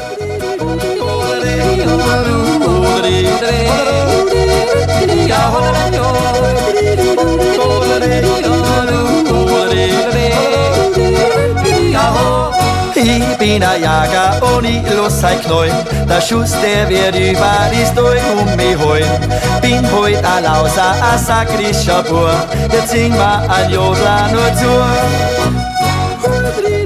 Ich bin ein Jager und ich los sei Knäuel. Der Schuss, der wird über die Stoi mich holen. Bin heut ein Lauser, ein sakrischer Bur. Jetzt sing mal ein Jodler nur zu.